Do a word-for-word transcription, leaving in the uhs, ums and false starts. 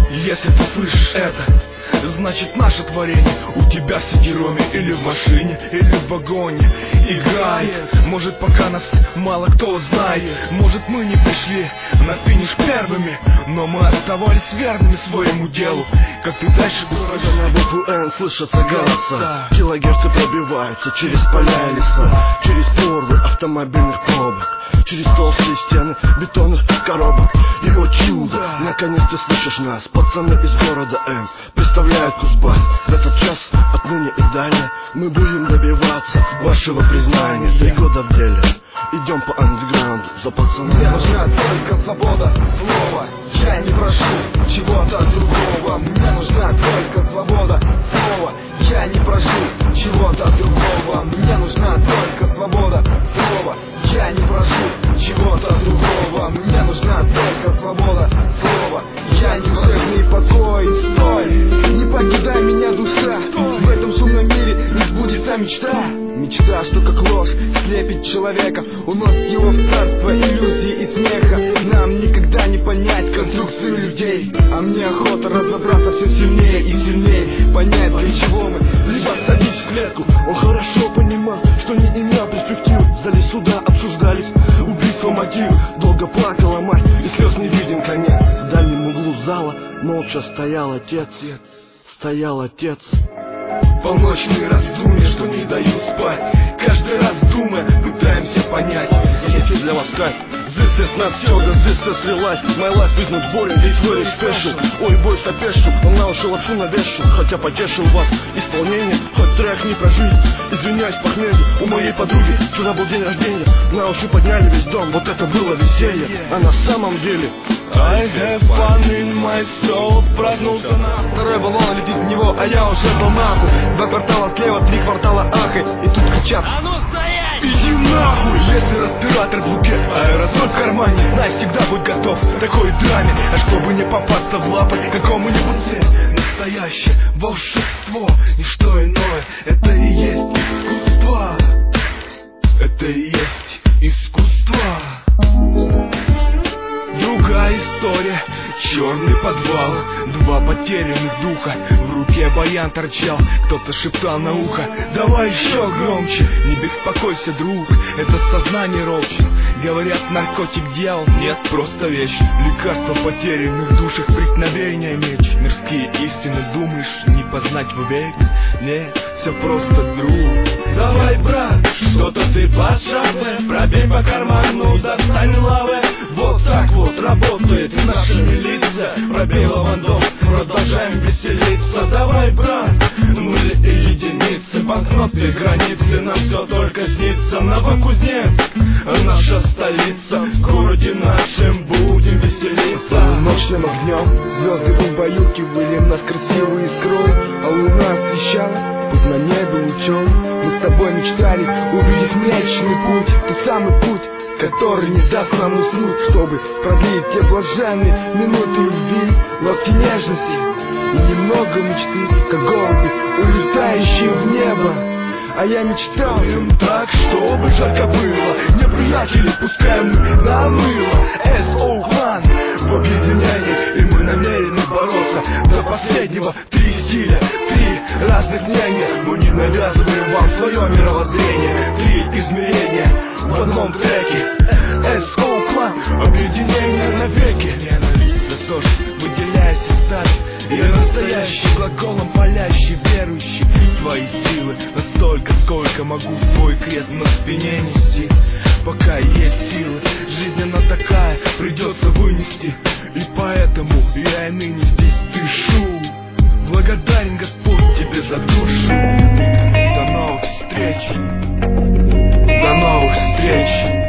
Если ты слышишь это, значит наше творение у тебя в сидероме, или в машине, или в вагоне играет. Может, пока нас мало кто знает, может, мы не пришли на финиш первыми, но мы оставались верными своему делу. Как ты дальше говоришь, на букву Н слышатся голоса, килогерцы пробиваются через поля и леса, через порвы автомобильных пробок, через толстые стены бетонных коробок. И вот чудо, наконец ты слышишь нас, пацаны из города М представляют Кузбасс. В этот час, отныне и далее, мы будем добиваться вашего признания. Три года в деле, идем по андеграунду за пацанами. Мне нужна только свобода слова, я не прошу чего-то другого. Мне нужна только свобода слова, я не прошу чего-то другого. Мне нужна только свобода слова, я не прошу чего-то другого. Мне нужна только свобода слова, я не душевный покой. Стой, не покидай меня, душа. В этом шумном мире не сбудется мечта. Мечта, что как ложь слепит человека, уносит его в царство иллюзий и смеха. Нам никогда не понять конструкцию людей, а мне охота разобраться все сильнее и сильнее, понять, для чего мы, либо садить в клетку. Он хорошо понимал, что не имел перспектив. В зале суда обсуждались убийство могил. Долго плакала мать, и слез не виден конец. В дальнем углу зала молча стоял отец. Стоял отец. Полночные раздумья, что не дают спать. Каждый раз думая, пытаемся понять. Если для вас кайф, this is not yoga, this is real life. My life is not boring, it's very special. Ой, бой сопешил, он на уши лапшу навешал. Хотя потешил вас исполнение, хоть трек не прожить. Извиняюсь, похмелье, у моей подруги вчера был день рождения. На уши подняли весь дом, вот это было веселье. А на самом деле I have fun in my soul. Проснулся на второй баллон летит в него, а я уже был нахуй. Два квартала слева, три квартала ахай. И тут кричат: а ну стоять! Иди нахуй! Если респиратор в руке, аэрозоль в кармане, знай, всегда будь готов к такой драме. А чтобы не попасться в лапы какому-нибудь зверю, настоящее волшебство, ничто иное, это и есть искусство. Это и есть искусство. Другая история, черный подвал, два потерянных духа, в руке баян торчал, кто-то шептал на ухо: давай еще громче, не беспокойся, друг, это сознание ропщет. Говорят, наркотик дьявол, нет, просто вещь, лекарство в потерянных душах, преткновение меч. Мирские истины думаешь не познать вовек? Нет, все просто, друг. Давай, брат, что-то ты пошаблен, пробей по карману, достань лавы. Вот так вот работает наша милиция. Пробей лавандом, продолжаем веселиться. Давай, брат, нули и единицы, банкноты, границы, нам все только снится. Новокузнец, наша столица, в городе нашем будем веселиться. Ночным огнем звезды убаюкивали нас красивой искрой, а луна освещала путь на небе лучом. Мы с тобой мечтали увидеть Млечный Путь, тот самый путь, который не даст нам уснуть, чтобы продлить те блаженные минуты любви, ласки нежности и немного мечты, как голуби, улетающие в небо. А я мечтал так, чтобы жарко было, неприятели, пускай мы на мыло. эс о клан в объединении, и мы намерены бороться до последнего. Три стиля, три разных мнения, мы не навязываем вам свое мировоззрение. Три измерения в одном треке, эс о клан, объединение навеки. Ненависть за то, что выделяясь из стали, я настоящий, глаголом палящий, верующий в свои силы настолько, сколько могу свой крест на спине нести. Пока есть силы, жизнь она такая, придется вынести. И поэтому я и ныне здесь дышу. Благодарен, Господь, тебе за душу. До новых встреч. До новых встреч.